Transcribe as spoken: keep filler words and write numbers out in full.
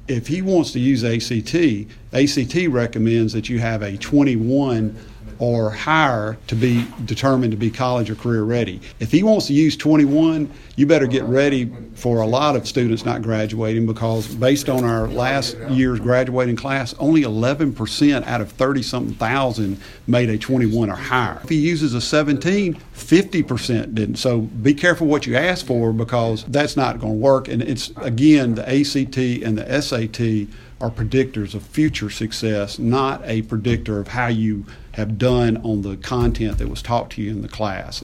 if he wants to use A C T, A C T recommends that you have a twenty-one or higher to be determined to be college or career ready. If he wants to use twenty-one, you better get ready for a lot of students not graduating, because based on our last year's graduating class, only eleven percent out of thirty-something thousand made a twenty-one or higher. If he uses a seventeen, fifty percent didn't. So be careful what you ask for, because that's not going to work. And it's, again, the A C T and the S A T are predictors of future success, not a predictor of how you have done on the content that was taught to you in the class.